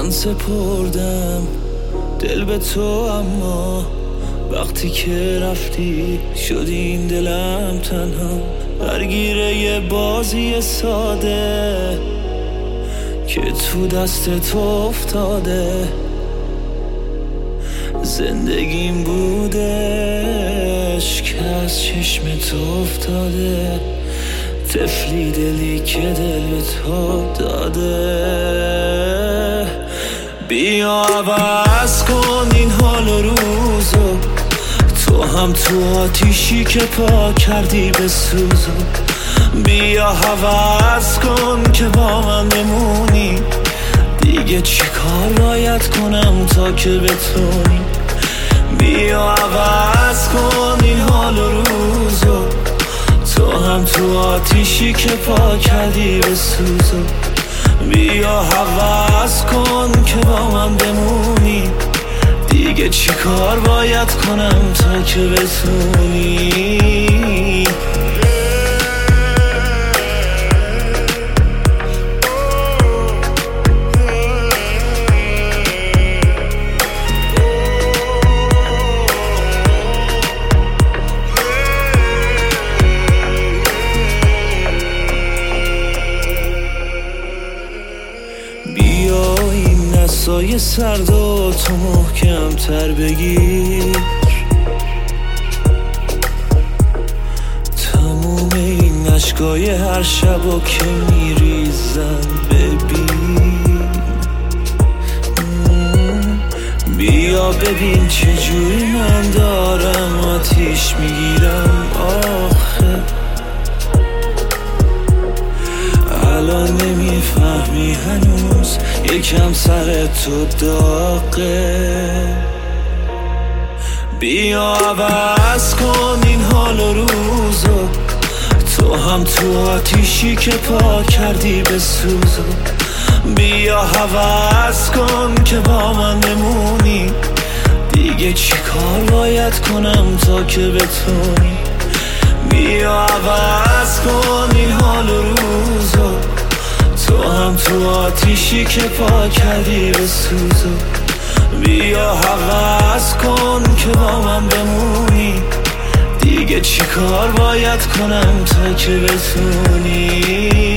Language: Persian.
من سپردم دل به تو، اما وقتی که رفتی شد این دلم تنها درگیر یه بازی ساده که تو دست تو افتاده. زندگیم بودش که از چشم تو افتاده، طفلی دلی که دل به تو داده. بیا عوض کن این حال و روزو، تو هم تو آتیشی که پا کردی به سوزو. بیا عوض کن که با من بمونی، دیگه چی کار باید کنم تا که بتونی. بیا عوض کن این حال و روزو، تو هم تو آتیشی که پا کردی به سوزو. بیا عوض کن که با من بمونی، دیگه چی کار باید کنم تا که بتونی. بیا این نسای سرد و تو محکم تر بگیر، تموم این اشکای هر شب و که میریزم ببین. بیا ببین چجوری من دارم آتیش میگیرم آخه. الان نمیفهمی هنوز یکم سر تو داغه. بیا عوض کن این حال و روزو، تو هم تو آتیشی که پا کردی به سوزو. بیا عوض کن که با من بمونی، دیگه چی کار باید کنم تا که بتونی. بیا عوض کن این حال و روزو، تو هم تو آتیشی که پا کردی به سوزو. بیا عوض کن که با من بمونی، دیگه چی کار باید کنم تا که بتونی.